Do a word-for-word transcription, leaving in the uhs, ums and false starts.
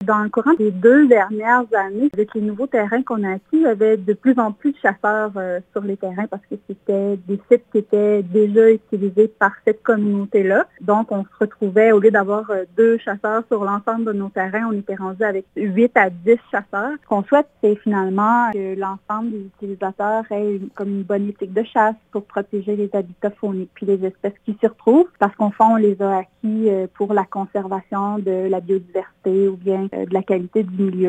Dans le courant des deux dernières années, avec les nouveaux terrains qu'on a acquis, il y avait de plus en plus de chasseurs euh, sur les terrains parce que c'était des sites qui étaient déjà utilisés par cette communauté-là. Donc, on se retrouvait, au lieu d'avoir euh, deux chasseurs sur l'ensemble de nos terrains, on était rendu avec huit à dix chasseurs. Ce qu'on souhaite, c'est finalement que l'ensemble des utilisateurs aient une, comme une bonne éthique de chasse pour protéger les habitats fauniques puis les espèces qui s'y retrouvent, parce qu'au fond, on les a acquis euh, pour la conservation de la biodiversité ou bien de la qualité du milieu.